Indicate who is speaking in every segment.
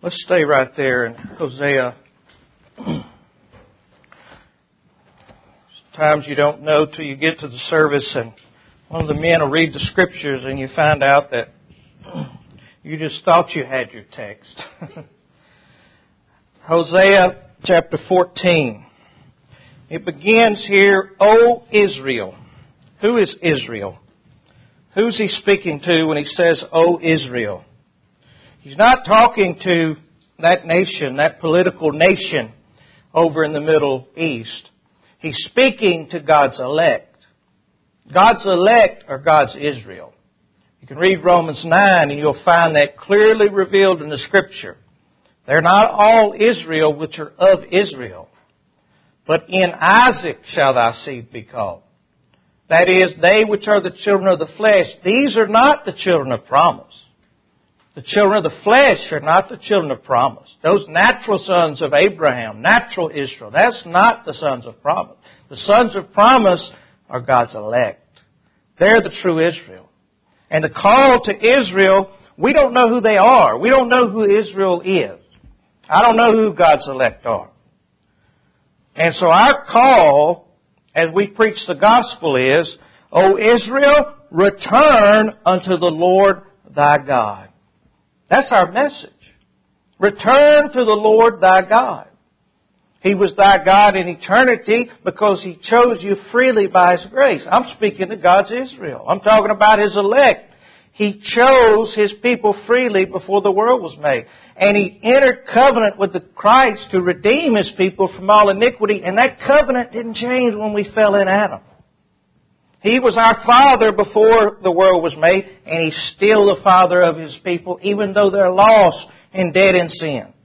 Speaker 1: Let's stay right there in Hosea. Sometimes you don't know till you get to the service and one of the men will read the scriptures and you find out that you just thought you had your text. Hosea chapter 14. It begins here, O Israel. Who is Israel? Who's he speaking to when he says, O Israel? He's not talking to that nation, that political nation over in the Middle East. He's speaking to God's elect. God's elect are God's Israel. You can read Romans 9 and you'll find that clearly revealed in the Scripture. They're not all Israel which are of Israel, but in Isaac shall thy seed be called. That is, they which are the children of the flesh. These are not the children of promise. The children of the flesh are not the children of promise. Those natural sons of Abraham, natural Israel, that's not the sons of promise. The sons of promise are God's elect. They're the true Israel. And the call to Israel, we don't know who they are. We don't know who Israel is. I don't know who God's elect are. And so our call, as we preach the gospel, is, O Israel, return unto the Lord thy God. That's our message. Return to the Lord thy God. He was thy God in eternity because He chose you freely by His grace. I'm speaking to God's Israel. I'm talking about His elect. He chose His people freely before the world was made. And He entered covenant with the Christ to redeem His people from all iniquity. And that covenant didn't change when we fell in Adam. He was our Father before the world was made, and He's still the Father of His people, even though they're lost and dead in sins.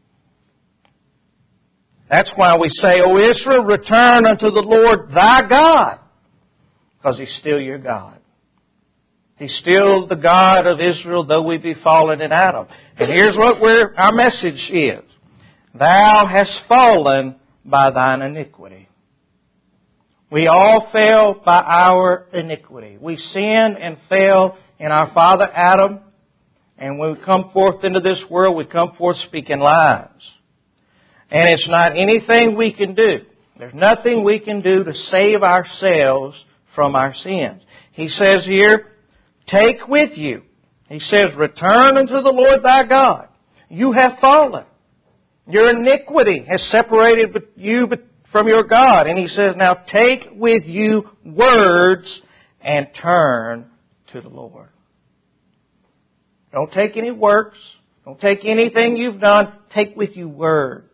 Speaker 1: That's why we say, O Israel, return unto the Lord thy God, because He's still your God. He's still the God of Israel, though we be fallen in Adam. And here's what our message is. Thou hast fallen by thine iniquity. We all fell by our iniquity. We sinned and fell in our father Adam. And when we come forth into this world, we come forth speaking lies. And it's not anything we can do. There's nothing we can do to save ourselves from our sins. He says here, take with you. He says, return unto the Lord thy God. You have fallen. Your iniquity has separated you from your God. And He says, now take with you words and turn to the Lord. Don't take any works. Don't take anything you've done. Take with you words.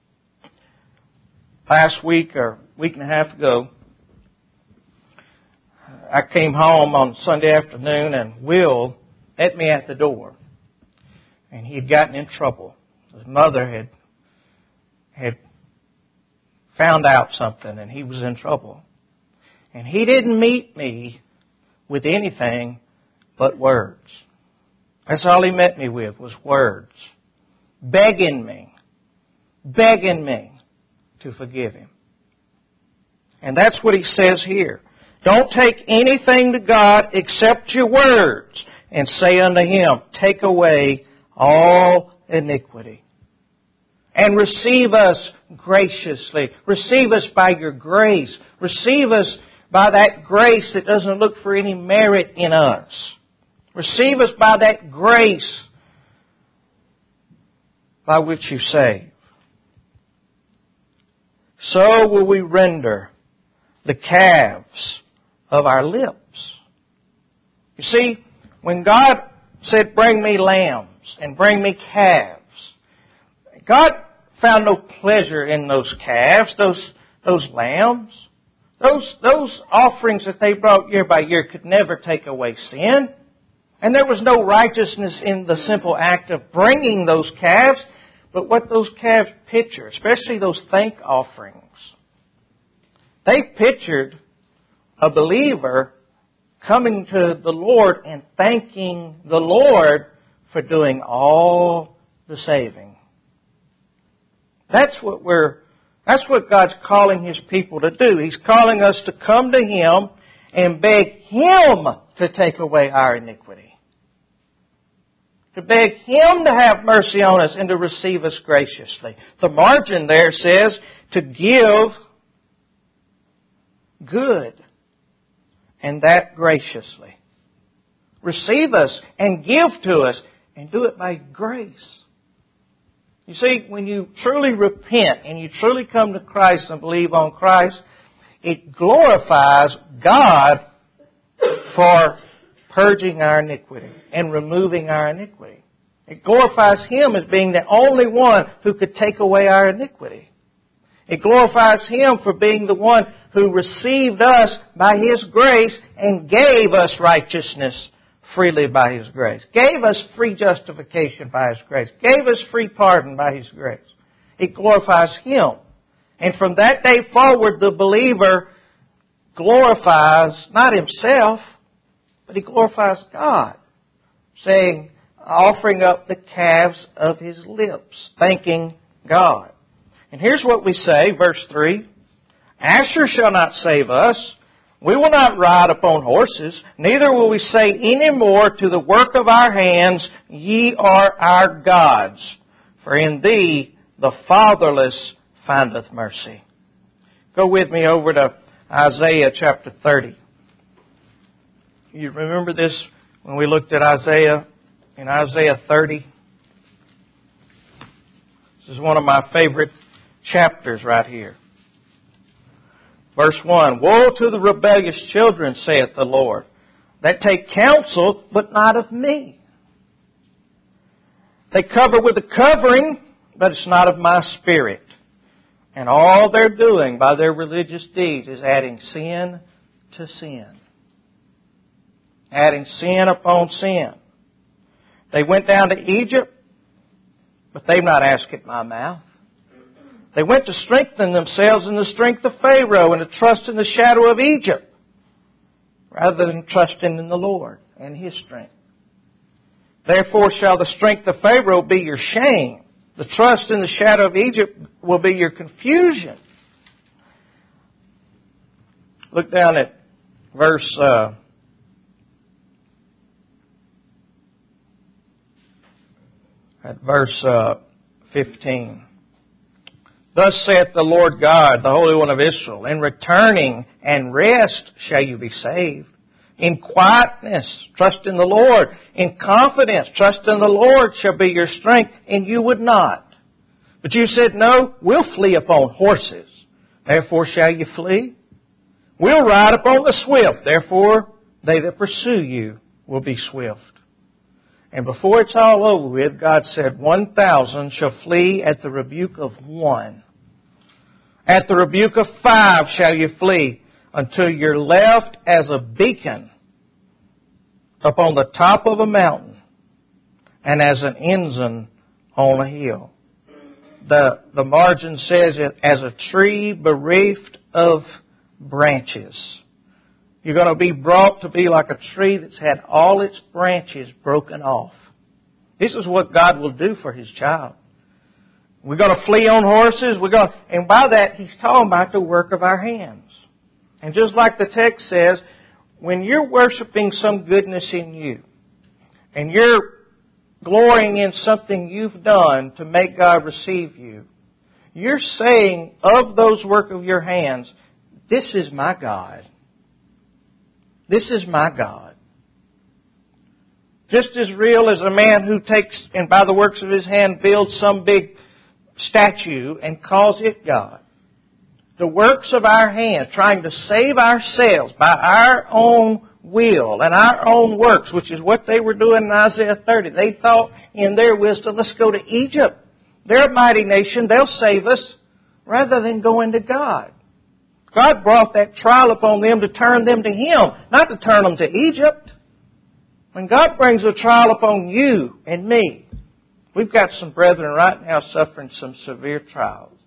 Speaker 1: Last week or week and a half ago, I came home on Sunday afternoon and Will met me at the door. And he had gotten in trouble. His mother had found out something and he was in trouble. And he didn't meet me with anything but words. That's all he met me with was words. Begging me to forgive him. And that's what he says here. Don't take anything to God except your words and say unto Him, take away all iniquity. And receive us graciously. Receive us by your grace. Receive us by that grace that doesn't look for any merit in us. Receive us by that grace by which you save. So will we render the calves of our lips. You see, when God said, bring me lambs and bring me calves, God found no pleasure in those calves, those lambs. Those offerings that they brought year by year could never take away sin. And there was no righteousness in the simple act of bringing those calves. But what those calves picture, especially those thank offerings, they pictured a believer coming to the Lord and thanking the Lord for doing all the saving. That's what God's calling His people to do. He's calling us to come to Him and beg Him to take away our iniquity. to beg Him to have mercy on us and to receive us graciously. The margin there says to give good, and that graciously. Receive us and give to us, and do it by grace. You see, when you truly repent and you truly come to Christ and believe on Christ, it glorifies God for purging our iniquity and removing our iniquity. It glorifies Him as being the only one who could take away our iniquity. It glorifies Him for being the one who received us by His grace and gave us righteousness freely by His grace. Gave us free justification by His grace. Gave us free pardon by His grace. It glorifies Him. And from that day forward, the believer glorifies not himself, but he glorifies God, saying, offering up the calves of his lips, thanking God. And here's what we say, verse 3. Asher shall not save us. We will not ride upon horses, neither will we say any more to the work of our hands, Ye are our gods. For in Thee the fatherless findeth mercy. Go with me over to Isaiah chapter 30. You remember this when we looked at Isaiah, in Isaiah 30? This is one of my favorite chapters right here. Verse 1, Woe to the rebellious children, saith the Lord, that take counsel, but not of me. They cover with a covering, but it's not of my Spirit. And all they're doing by their religious deeds is adding sin to sin. Adding sin upon sin. They went down to Egypt, but they've not asked at my mouth. They went to strengthen themselves in the strength of Pharaoh and to trust in the shadow of Egypt, rather than trusting in the Lord and His strength. Therefore shall the strength of Pharaoh be your shame. The trust in the shadow of Egypt will be your confusion. Look down at verse 15. Thus saith the Lord God, the Holy One of Israel, In returning and rest shall you be saved. In quietness, trust in the Lord. In confidence, trust in the Lord shall be your strength, and you would not. But you said, No, we'll flee upon horses. Therefore shall you flee. We'll ride upon the swift. Therefore they that pursue you will be swift. And before it's all over with, God said, 1,000 shall flee at the rebuke of one. At the rebuke of 5 shall you flee, until you're left as a beacon upon the top of a mountain, and as an ensign on a hill. The margin says it as a tree bereft of branches. You're going to be brought to be like a tree that's had all its branches broken off. This is what God will do for His child. We're going to flee on horses. And by that, He's talking about the work of our hands. And just like the text says, when you're worshiping some goodness in you, and you're glorying in something you've done to make God receive you, you're saying of those work of your hands, this is my God. This is my God. Just as real as a man who takes and by the works of his hand builds some big statue and calls it God. The works of our hands, trying to save ourselves by our own will and our own works, which is what they were doing in Isaiah 30. They thought in their wisdom, let's go to Egypt. They're a mighty nation. They'll save us, rather than going to God. God brought that trial upon them to turn them to Him, not to turn them to Egypt. When God brings a trial upon you and me, we've got some brethren right now suffering some severe trials.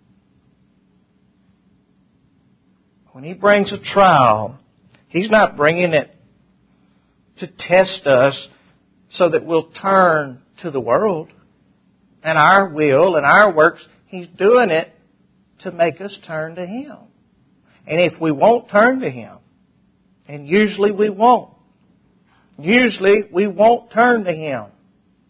Speaker 1: When He brings a trial, He's not bringing it to test us so that we'll turn to the world and our will and our works. He's doing it to make us turn to Him. And if we won't turn to Him, and usually we won't turn to Him,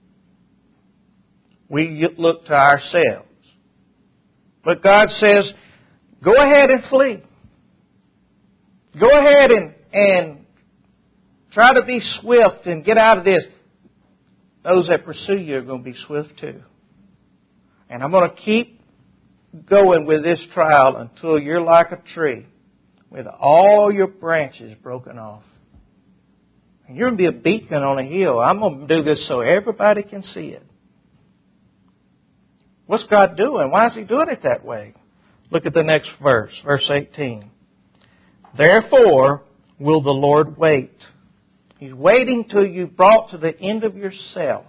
Speaker 1: we look to ourselves. But God says, go ahead and flee. Go ahead and try to be swift and get out of this. Those that pursue you are going to be swift too. And I'm going to keep going with this trial until you're like a tree with all your branches broken off. And you're going to be a beacon on a hill. I'm going to do this so everybody can see it. What's God doing? Why is He doing it that way? Look at the next verse, verse 18. Therefore will the Lord wait. He's waiting till you've brought to the end of yourself,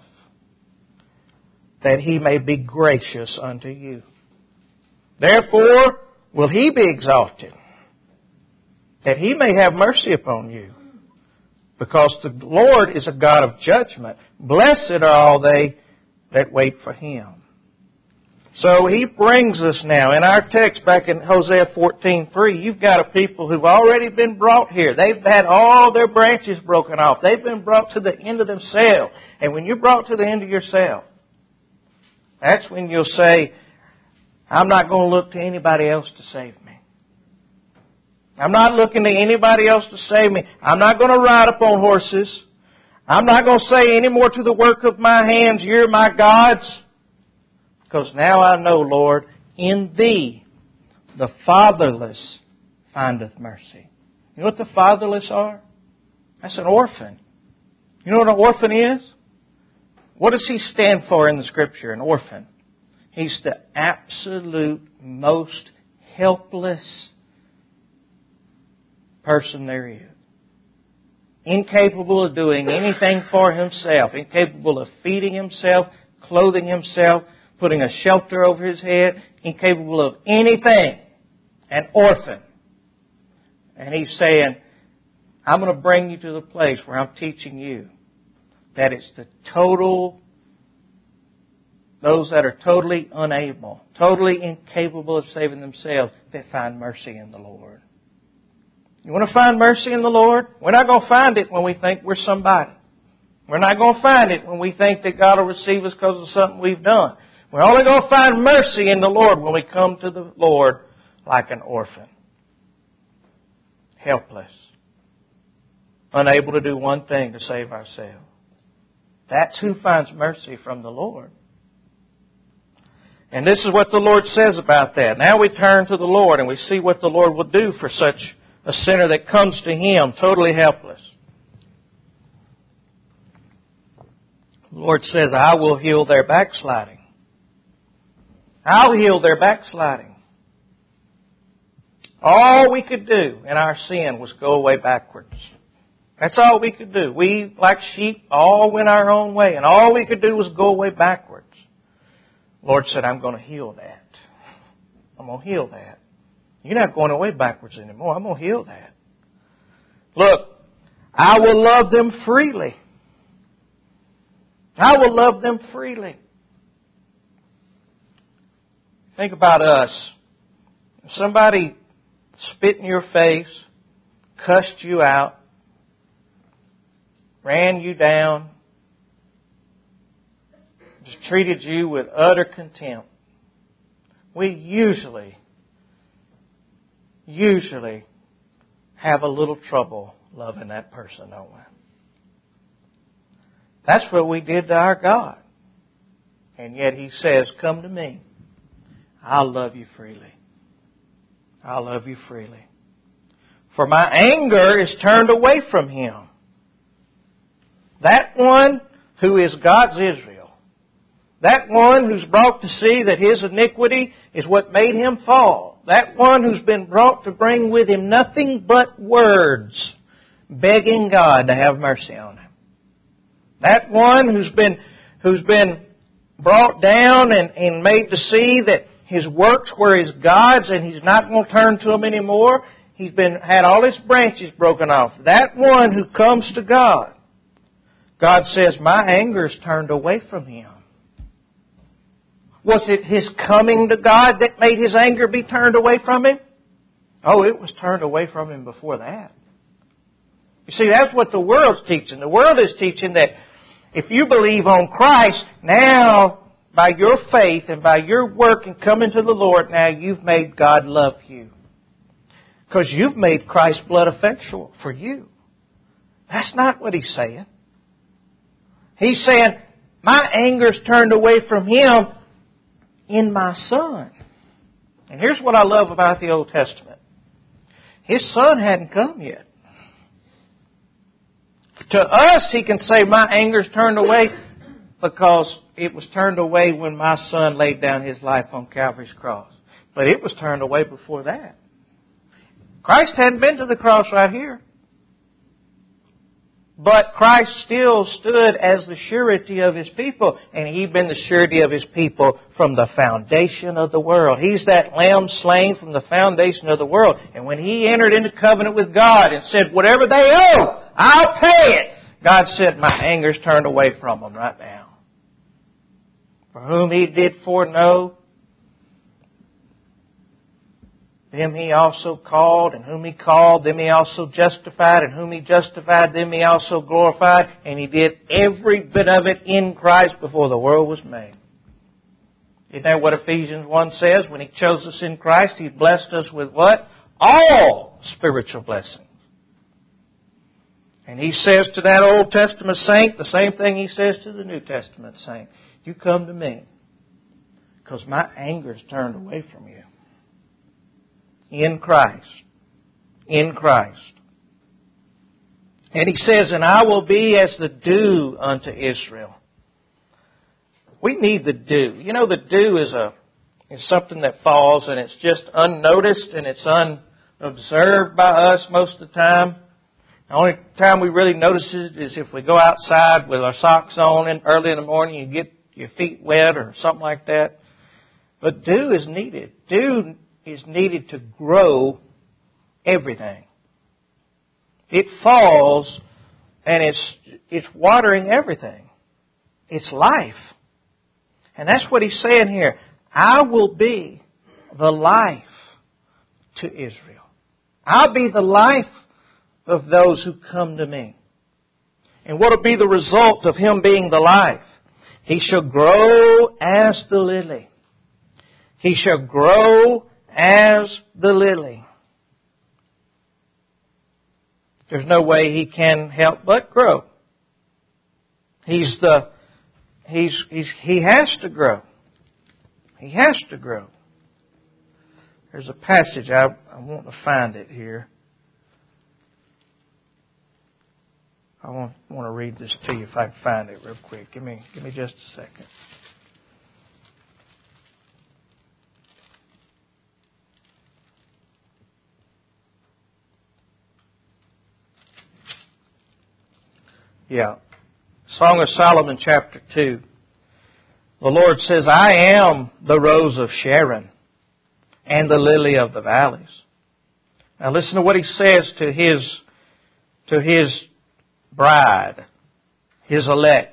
Speaker 1: that He may be gracious unto you. Therefore will He be exalted, that He may have mercy upon you. Because the Lord is a God of judgment. Blessed are all they that wait for Him. So He brings us now, in our text back in Hosea 14:3, you've got a people who've already been brought here. They've had all their branches broken off. They've been brought to the end of themselves. And when you're brought to the end of yourself, that's when you'll say, I'm not going to look to anybody else to save me. I'm not looking to anybody else to save me. I'm not going to ride upon horses. I'm not going to say any more to the work of my hands, you're my gods. Because now I know, Lord, in Thee the fatherless findeth mercy. You know what the fatherless are? That's an orphan. You know what an orphan is? What does he stand for in the Scripture, an orphan? He's the absolute most helpless person there is. Incapable of doing anything for himself. Incapable of feeding himself, clothing himself, putting a shelter over his head. Incapable of anything. An orphan. And He's saying, I'm going to bring you to the place where I'm teaching you that it's the total, those that are totally unable, totally incapable of saving themselves, that find mercy in the Lord. You want to find mercy in the Lord? We're not going to find it when we think we're somebody. We're not going to find it when we think that God will receive us because of something we've done. We're only going to find mercy in the Lord when we come to the Lord like an orphan. Helpless. Unable to do one thing to save ourselves. That's who finds mercy from the Lord. And this is what the Lord says about that. Now we turn to the Lord and we see what the Lord will do for such a sinner that comes to Him totally helpless. The Lord says, I will heal their backsliding. I'll heal their backsliding. All we could do in our sin was go away backwards. That's all we could do. We, like sheep, all went our own way. And all we could do was go away backwards. The Lord said, I'm going to heal that. I'm going to heal that. You're not going away backwards anymore. I'm going to heal that. Look, I will love them freely. I will love them freely. Think about us. If somebody spit in your face, cussed you out, ran you down, just treated you with utter contempt, we usually have a little trouble loving that person, don't we? That's what we did to our God. And yet He says, come to me. I'll love you freely. I'll love you freely. For my anger is turned away from him. That one who is God's Israel. That one who's brought to see that his iniquity is what made him fall. That one who's been brought to bring with him nothing but words, begging God to have mercy on him. That one who's been brought down and made to see that his works were his gods and he's not going to turn to them anymore. He's had all his branches broken off. That one who comes to God, God says, my anger is turned away from him. Was it his coming to God that made his anger be turned away from him? Oh, it was turned away from him before that. You see, that's what the world's teaching. The world is teaching that if you believe on Christ, now by your faith and by your work and coming to the Lord, now you've made God love you. Because you've made Christ's blood effectual for you. That's not what He's saying. He's saying, my anger's turned away from Him in my Son. And here's what I love about the Old Testament. His Son hadn't come yet. To us, He can say, my anger's turned away because it was turned away when my Son laid down His life on Calvary's cross. But it was turned away before that. Christ hadn't been to the cross right here. But Christ still stood as the surety of His people. And He'd been the surety of His people from the foundation of the world. He's that lamb slain from the foundation of the world. And when He entered into covenant with God and said, whatever they owe, I'll pay it. God said, my anger's turned away from them right now. For whom He did foreknow, them He also called, and whom He called, them He also justified, and whom He justified, them He also glorified. And He did every bit of it in Christ before the world was made. Isn't that what Ephesians 1 says? When He chose us in Christ, He blessed us with what? All spiritual blessings. And He says to that Old Testament saint the same thing He says to the New Testament saint. You come to me because my anger's turned away from you. In Christ. In Christ. And He says, and I will be as the dew unto Israel. We need the dew. You know, the dew is something that falls and it's just unnoticed and it's unobserved by us most of the time. The only time we really notice it is if we go outside with our socks on and early in the morning, you get your feet wet or something like that. But dew is needed. Dew is needed to grow everything. It falls and it's watering everything. It's life. And that's what He's saying here. I will be the life to Israel. I'll be the life of those who come to me. And what will be the result of Him being the life? He shall grow as the lily. He shall grow as the lily. There's no way He can help but grow. He has to grow. He has to grow. There's a passage, I want to find it here. I want to read this to you if I can find it real quick. Give me just a second. Yeah. Song of Solomon chapter 2. The Lord says, I am the rose of Sharon and the lily of the valleys. Now listen to what He says to His bride, His elect.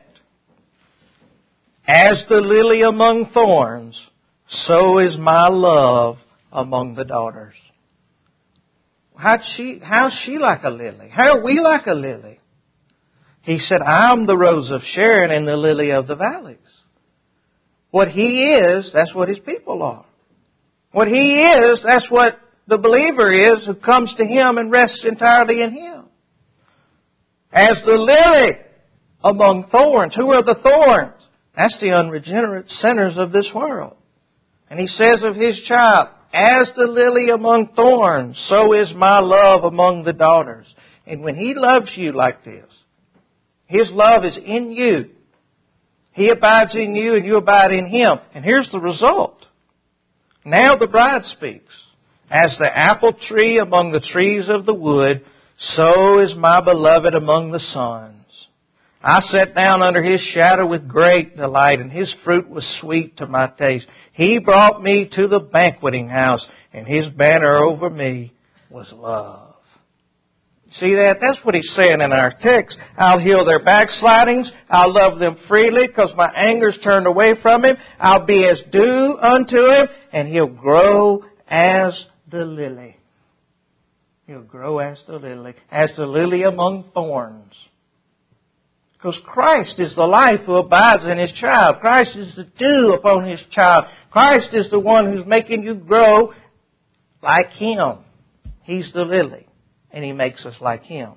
Speaker 1: As the lily among thorns, so is my love among the daughters. How's she like a lily? How are we like a lily? He said, I'm the rose of Sharon and the lily of the valleys. What He is, that's what His people are. What He is, that's what the believer is who comes to Him and rests entirely in Him. As the lily among thorns. Who are the thorns? That's the unregenerate sinners of this world. And He says of His child, as the lily among thorns, so is my love among the daughters. And when He loves you like this, His love is in you. He abides in you and you abide in Him. And here's the result. Now the bride speaks. As the apple tree among the trees of the wood, so is my beloved among the sons. I sat down under His shadow with great delight, and His fruit was sweet to my taste. He brought me to the banqueting house, and His banner over me was love. See that? That's what He's saying in our text. I'll heal their backslidings. I'll love them freely because my anger's turned away from Him. I'll be as dew unto Him, and He'll grow as the lily. He'll grow as the lily among thorns. Because Christ is the life who abides in His child. Christ is the dew upon His child. Christ is the one who's making you grow like Him. He's the lily, and He makes us like Him.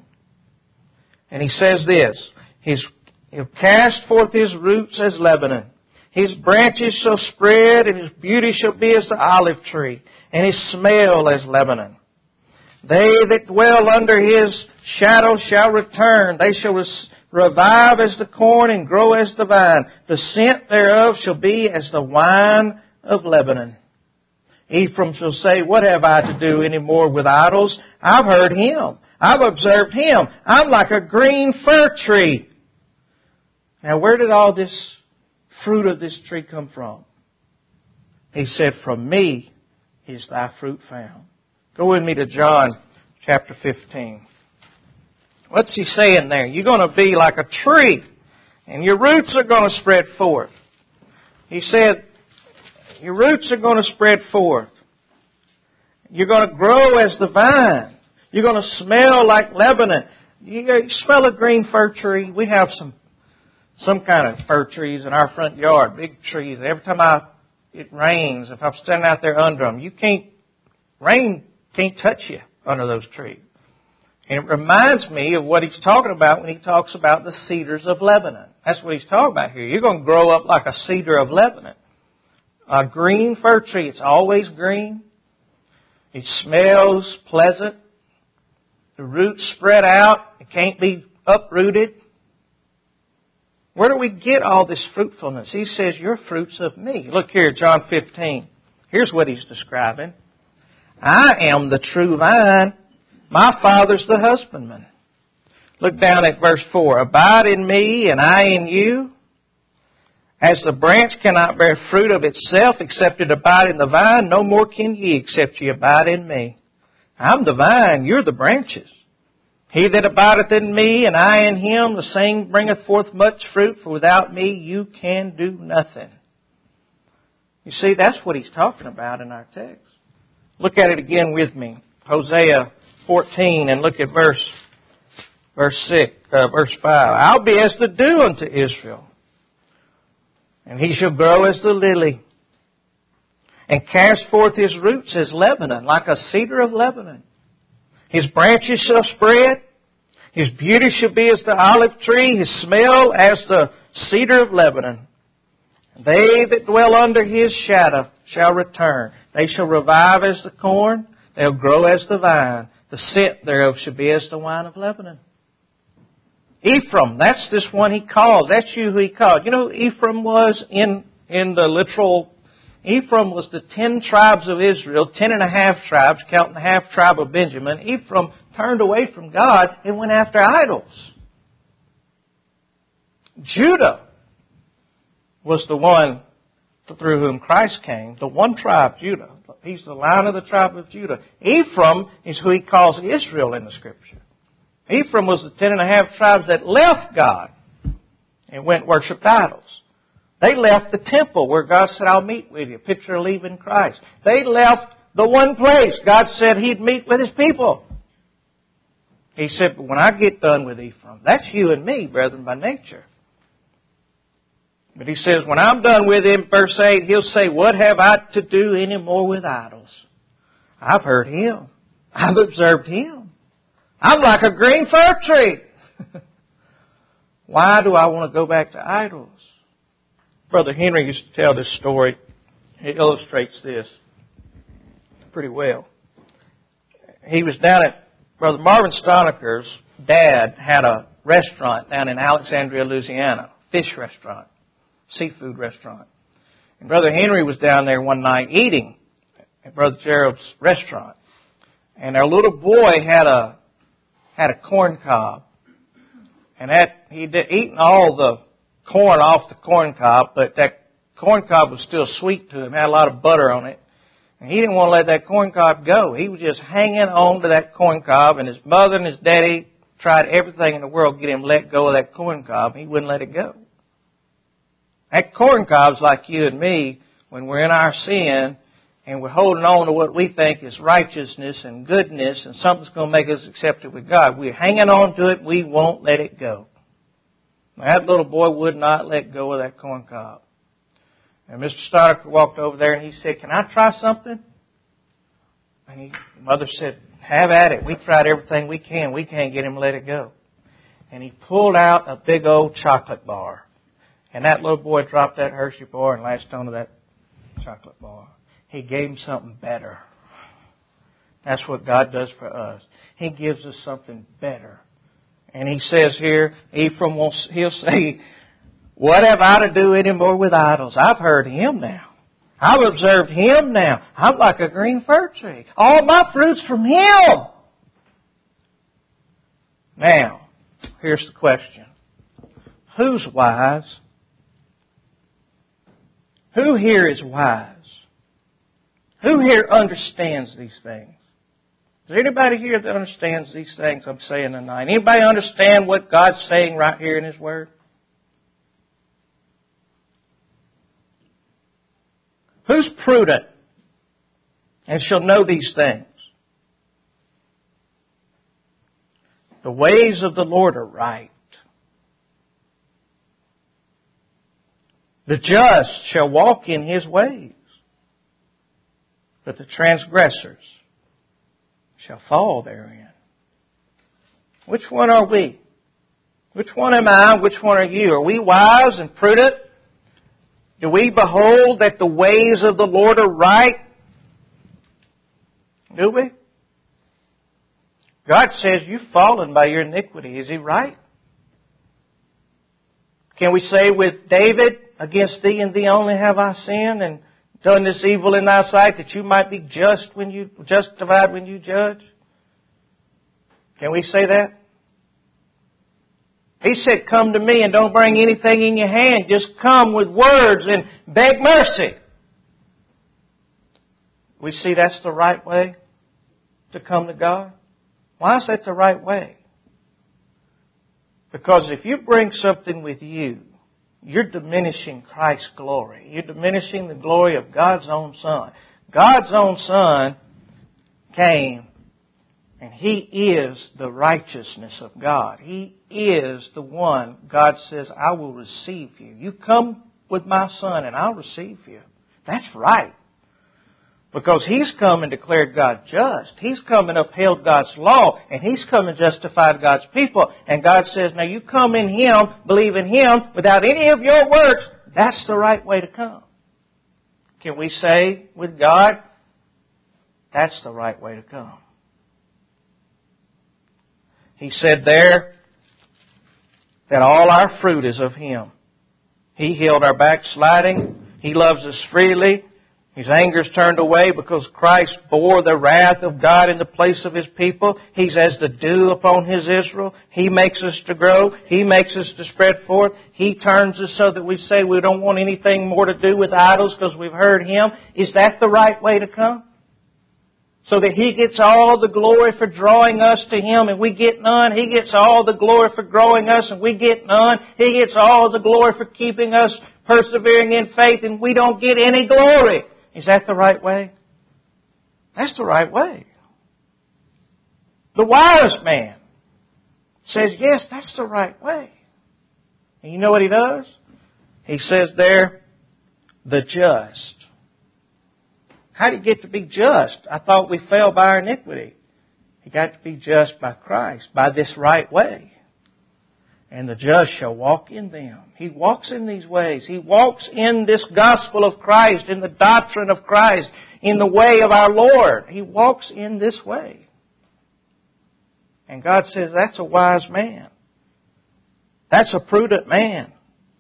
Speaker 1: And He says this, He'll cast forth His roots as Lebanon. His branches shall spread, and His beauty shall be as the olive tree, and His smell as Lebanon. They that dwell under His shadow shall return. They shall revive as the corn and grow as the vine. The scent thereof shall be as the wine of Lebanon. Ephraim shall say, what have I to do any more with idols? I've heard Him. I've observed Him. I'm like a green fir tree. Now, where did all this fruit of this tree come from? He said, from me is thy fruit found. Go with me to John chapter 15. What's He saying there? You're going to be like a tree, and your roots are going to spread forth. He said, your roots are going to spread forth. You're going to grow as the vine. You're going to smell like Lebanon. You smell a green fir tree? We have some kind of fir trees in our front yard, big trees. Every time it rains, if I'm standing out there under them, rain can't touch you under those trees. And it reminds me of what He's talking about when He talks about the cedars of Lebanon. That's what He's talking about here. You're going to grow up like a cedar of Lebanon. A green fir tree. It's always green. It smells pleasant. The roots spread out. It can't be uprooted. Where do we get all this fruitfulness? He says, your fruit's of me. Look here, John 15. Here's what He's describing. I am the true vine. My Father's the husbandman. Look down at verse 4. Abide in me and I in you. As the branch cannot bear fruit of itself except it abide in the vine, no more can ye except ye abide in me. I'm the vine, you're the branches. He that abideth in me and I in him, the same bringeth forth much fruit, for without me you can do nothing. You see, that's what He's talking about in our text. Look at it again with me. Hosea 14, and look at verse 5. I'll be as the dew unto Israel, and he shall grow as the lily, and cast forth his roots as Lebanon, like a cedar of Lebanon. His branches shall spread, his beauty shall be as the olive tree, his smell as the cedar of Lebanon. They that dwell under his shadow shall return. They shall revive as the corn, they'll grow as the vine. The scent thereof shall be as the wine of Lebanon. Ephraim, that's this one He calls. That's you who He called. You know who Ephraim was in the literal? Ephraim was the 10 tribes of Israel, 10.5 tribes, counting the half tribe of Benjamin. Ephraim turned away from God and went after idols. Judah was the one through whom Christ came, the one tribe, Judah. He's the line of the tribe of Judah. Ephraim is who He calls Israel in the Scripture. Ephraim was the 10.5 tribes that left God and went and worshipped idols. They left the temple where God said, I'll meet with you. A picture of leaving Christ. They left the one place God said He'd meet with His people. He said, but when I get done with Ephraim, that's you and me, brethren, by nature. But He says, when I'm done with him, verse 8, He'll say, what have I to do any more with idols? I've heard Him. I've observed Him. I'm like a green fir tree. Why do I want to go back to idols? Brother Henry used to tell this story. It illustrates this pretty well. He was down at Brother Marvin Stoneker's dad had a restaurant down in Alexandria, Louisiana, fish restaurant, seafood restaurant. And Brother Henry was down there one night eating at Brother Gerald's restaurant. And our little boy had a corn cob. And he'd eaten all the corn off the corn cob, but that corn cob was still sweet to him, had a lot of butter on it. And he didn't want to let that corn cob go. He was just hanging on to that corn cob, and his mother and his daddy tried everything in the world to get him to let go of that corn cob. He wouldn't let it go. That corn cob's like you and me when we're in our sin and we're holding on to what we think is righteousness and goodness and something's going to make us accepted with God. We're hanging on to it. We won't let it go. That little boy would not let go of that corn cob. And Mr. Stoddard walked over there and he said, "Can I try something?" And Mother said, "Have at it. We tried everything we can. We can't get him to let it go." And he pulled out a big old chocolate bar. And that little boy dropped that Hershey bar and latched onto that chocolate bar. He gave him something better. That's what God does for us. He gives us something better. And he says here, he'll say, "What have I to do anymore with idols? I've heard Him now. I've observed Him now. I'm like a green fir tree. All my fruit's from Him." Now, here's the question. Who's wise? Who here is wise? Who here understands these things? Is there anybody here that understands these things I'm saying tonight? Anybody understand what God's saying right here in His Word? Who's prudent and shall know these things? The ways of the Lord are right. The just shall walk in His ways, but the transgressors shall fall therein. Which one are we? Which one am I? Which one are you? Are we wise and prudent? Do we behold that the ways of the Lord are right? Do we? God says you've fallen by your iniquity. Is He right? Can we say with David, "Against Thee and Thee only have I sinned, and done this evil in Thy sight, that You might be justified when You judge"? Can we say that? He said, "Come to Me and don't bring anything in your hand. Just come with words and beg mercy." We see that's the right way to come to God. Why is that the right way? Because if you bring something with you, you're diminishing Christ's glory. You're diminishing the glory of God's own Son. God's own Son came, and He is the righteousness of God. He is the one God says, "I will receive you. You come with my Son and I'll receive you." That's right. Because He's come and declared God just. He's come and upheld God's law. And He's come and justified God's people. And God says, now you come in Him, believe in Him, without any of your works. That's the right way to come. Can we say with God, that's the right way to come? He said there that all our fruit is of Him. He healed our backsliding. He loves us freely. His anger is turned away because Christ bore the wrath of God in the place of His people. He's as the dew upon His Israel. He makes us to grow. He makes us to spread forth. He turns us so that we say we don't want anything more to do with idols because we've heard Him. Is that the right way to come? So that He gets all the glory for drawing us to Him and we get none. He gets all the glory for growing us and we get none. He gets all the glory for keeping us persevering in faith and we don't get any glory. Is that the right way? That's the right way. The wise man says, yes, that's the right way. And you know what he does? He says there, the just. How did he get to be just? I thought we fell by our iniquity. He got to be just by Christ, by this right way. And the just shall walk in them. He walks in these ways. He walks in this gospel of Christ, in the doctrine of Christ, in the way of our Lord. He walks in this way. And God says, that's a wise man. That's a prudent man.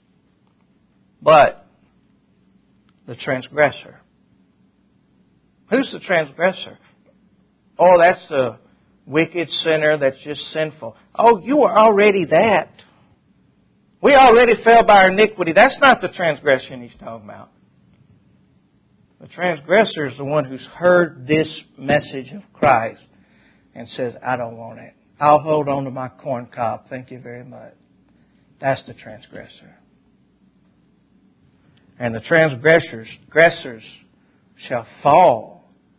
Speaker 1: But the transgressor. Who's the transgressor? Oh, that's the wicked sinner that's just sinful. Oh, you are already that. We already fell by our iniquity. That's not the transgression He's talking about. The transgressor is the one who's heard this message of Christ and says, I don't want it. I'll hold on to my corn cob. Thank you very much. That's the transgressor. And the transgressors shall fall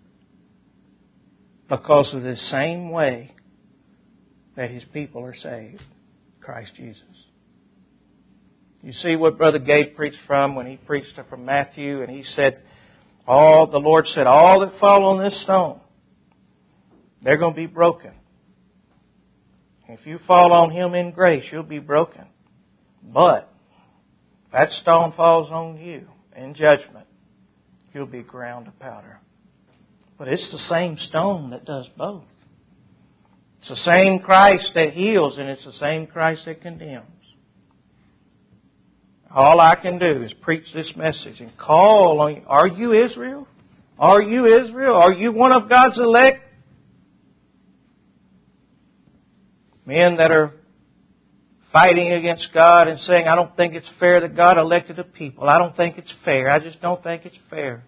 Speaker 1: because of this same way that His people are saved, Christ Jesus. You see what Brother Gabe preached from when he preached from Matthew, and he said, the Lord said, all that fall on this stone, they're going to be broken. If you fall on Him in grace, you'll be broken. But if that stone falls on you in judgment, you'll be ground to powder. But it's the same stone that does both. It's the same Christ that heals, and it's the same Christ that condemns. All I can do is preach this message and call on you. Are you Israel? Are you Israel? Are you one of God's elect? Men that are fighting against God and saying, I don't think it's fair that God elected a people. I don't think it's fair. I just don't think it's fair.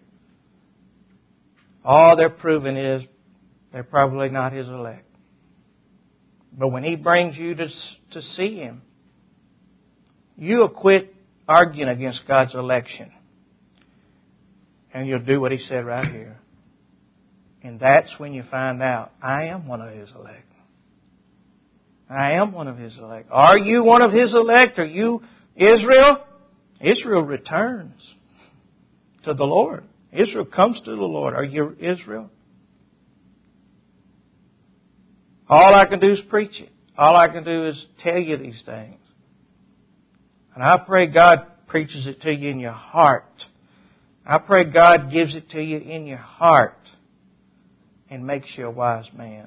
Speaker 1: All they're proving is they're probably not His elect. But when He brings you to see Him, you'll quit arguing against God's election. And you'll do what He said right here. And that's when you find out, I am one of His elect. I am one of His elect. Are you one of His elect? Are you Israel? Israel returns to the Lord. Israel comes to the Lord. Are you Israel? All I can do is preach it. All I can do is tell you these things. And I pray God preaches it to you in your heart. I pray God gives it to you in your heart and makes you a wise man.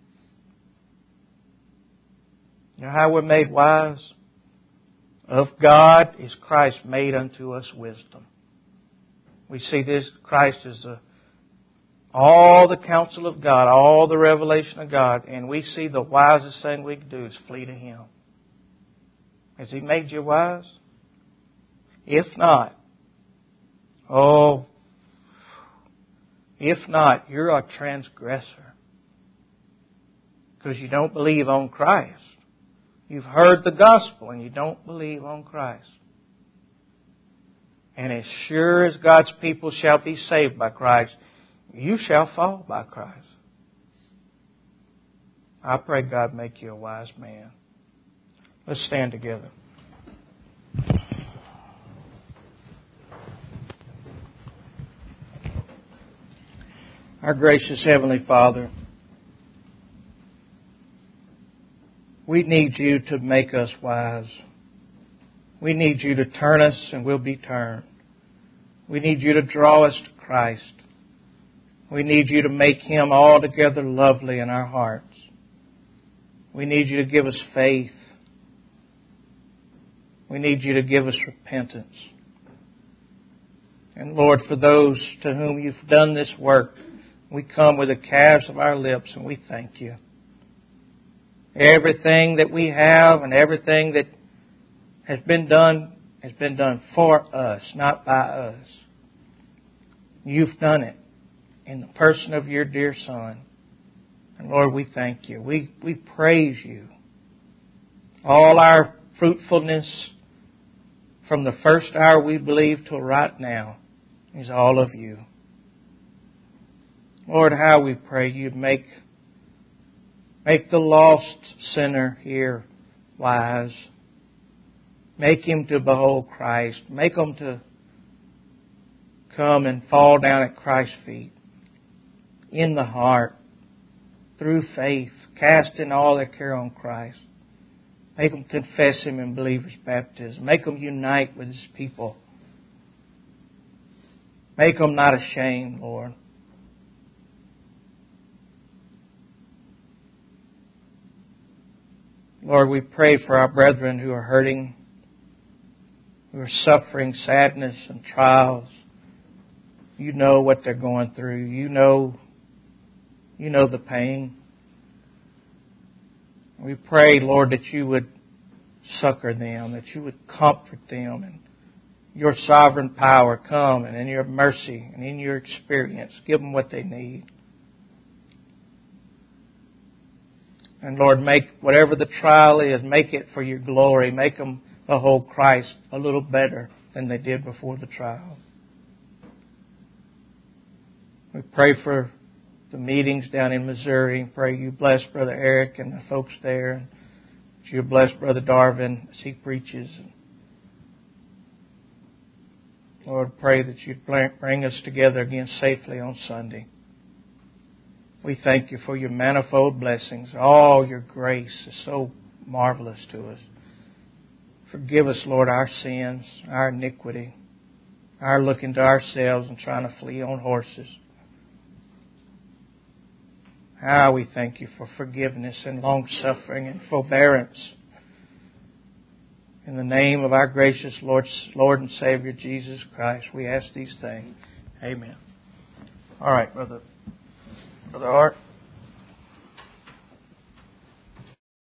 Speaker 1: You know how we're made wise? Of God is Christ made unto us wisdom. We see this, Christ is all the counsel of God, all the revelation of God, and we see the wisest thing we can do is flee to Him. Has He made you wise? If not, you're a transgressor. Because you don't believe on Christ. You've heard the gospel and you don't believe on Christ. And as sure as God's people shall be saved by Christ, you shall fall by Christ. I pray God make you a wise man. Let's stand together. Our gracious Heavenly Father, we need You to make us wise. We need You to turn us and we'll be turned. We need You to draw us to Christ. We need You to make Him altogether lovely in our hearts. We need You to give us faith. We need You to give us repentance. And Lord, for those to whom You've done this work, we come with the calves of our lips and we thank You. Everything that we have and everything that has been done for us, not by us. You've done it in the person of Your dear Son. And Lord, we thank You. We praise You. All our fruitfulness from the first hour we believe till right now is all of You. Lord, how we pray You'd make the lost sinner here wise. Make him to behold Christ. Make them to come and fall down at Christ's feet. In the heart. Through faith. Casting all their care on Christ. Make them confess Him in believers' baptism. Make them unite with His people. Make them not ashamed, Lord. Lord, we pray for our brethren who are hurting, who are suffering sadness and trials. You know what they're going through. You know the pain. We pray, Lord, that You would succor them, that You would comfort them, and Your sovereign power come, and in Your mercy and in Your experience, give them what they need. And Lord, make whatever the trial is, make it for Your glory. Make them behold Christ a little better than they did before the trial. We pray for the meetings down in Missouri. Pray You bless Brother Eric and the folks there. That You bless Brother Darvin as he preaches. Lord, pray that You'd bring us together again safely on Sunday. We thank You for Your manifold blessings. All Your grace is so marvelous to us. Forgive us, Lord, our sins, our iniquity, our looking to ourselves and trying to flee on horses. How we thank You for forgiveness and long-suffering and forbearance. In the name of our gracious Lord and Savior, Jesus Christ, we ask these things. Amen. All right, Brother Art.